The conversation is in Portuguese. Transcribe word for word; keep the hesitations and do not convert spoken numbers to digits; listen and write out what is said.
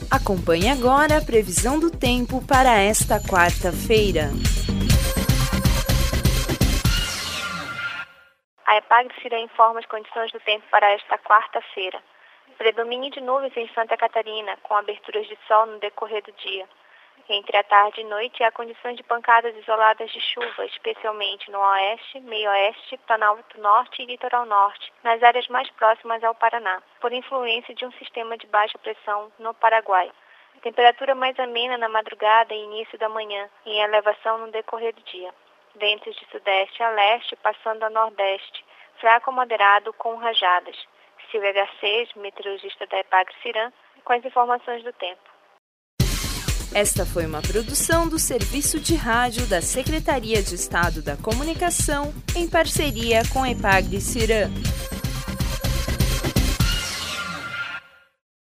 Acompanhe agora a previsão do tempo para esta quarta-feira. A Epagre-Cirã informa as condições do tempo para esta quarta-feira. Predomínio de nuvens em Santa Catarina, com aberturas de sol no decorrer do dia. Entre a tarde e noite, há condições de pancadas isoladas de chuva, especialmente no oeste, meio-oeste, Planalto Norte e Litoral Norte, nas áreas mais próximas ao Paraná, por influência de um sistema de baixa pressão no Paraguai. Temperatura mais amena na madrugada e início da manhã, em elevação no decorrer do dia. Ventos de sudeste a leste, passando a nordeste, fraco ou moderado com rajadas. Silvia Garcês, meteorologista da Epagre-Cirã, com as informações do tempo. Esta foi uma produção do Serviço de Rádio da Secretaria de Estado da Comunicação, em parceria com a Epagre-Cirã.